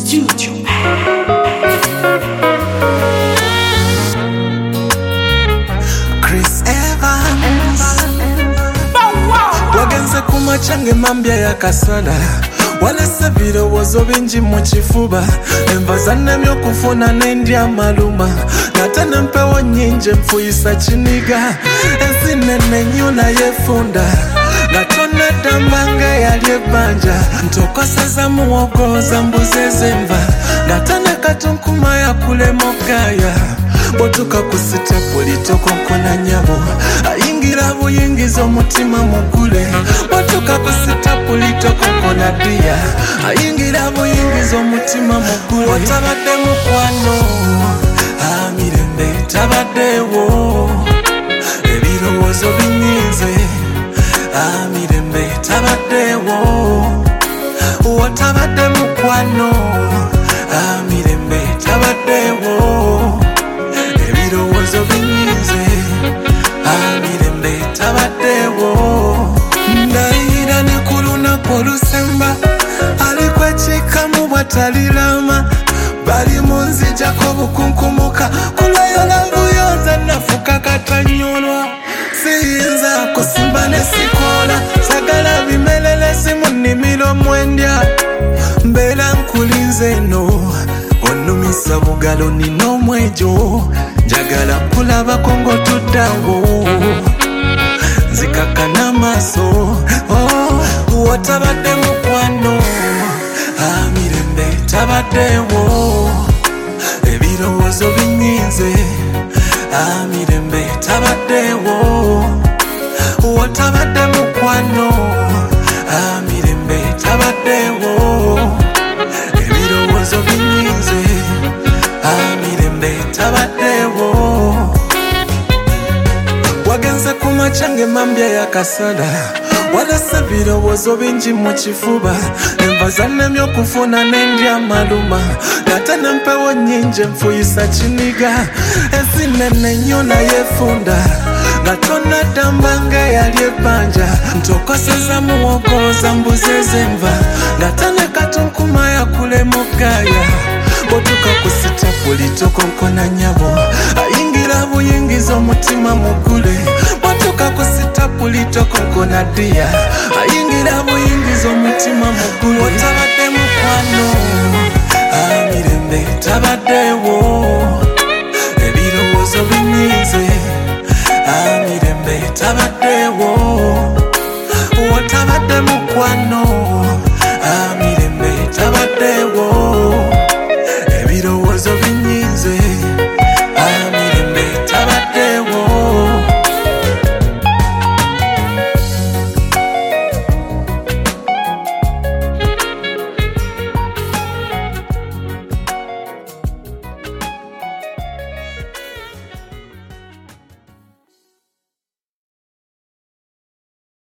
studio. Chris Evans wagenze kumachange mambya ya kasala walese birowoozo bingi mu kifuba enva zannemye okufuna n'endya maluma nate n'empewo nnyingi enfuyisa kiniga ensi nene nnyo nayefunda nga tonnaddambanga yali ebbanja ntokoseza muwogoza mbuzeze nva ngate ne katunkuma yakulema okgaaya botuka ku sitepu litokonkona nyabo ayingira buyingiza omutima mugule botuka ku sitepu litokonkona dia ayingira buyingiza omutima mugule otabadde mukwano amirembe tabaddewo ebirowoozo binyize amirembe tabaddewo otabadde mukwano amirembe tabaddewo ebirowoozo binyize amirembe tabaddewo ndayira ne ku lunaku olusemba alikwekikamu bwatalirama bali munzijako bukunkumuka kulayola buyonza nafuka katanyolwa siyinza kusimba ne sikola sagala bimelele simu nnimiro mwendya mbeera nkulinze eno onnumisa bugalo nina omwejo njagala kulabako ng'otuddango nzikakana amaaso wotabadde mukwano amirembe tabaddewo ebirowoozo binyize amirembe tabaddewo wotabadde mukwano amirembe tabaddewo ebirowoozo binyize amirembe tabaddewo wagenze kumachange mambya ya kasala walese birowoozo bingi mu kifuba enva zannemye okufuna n'endya maluma ngate n'empewo nnyingi enfuyisa kiniga ensi nene nnyo nayefunda nga tonnaddambanga yali ebbanja ntokoseza muwogoza mbuzeze nva ngate ne katunkuma yakulema okgaaya botuka ku sitepu litokonkona nyabo ayingira buyingiza omutima mugule botuka ku sitepu litokonkona dia ayingira buyingiza omutima mugule otabadde mukwano amirembe tabaddewo ebirowoozo binyize amirembe tabaddewo wotabadde mukwano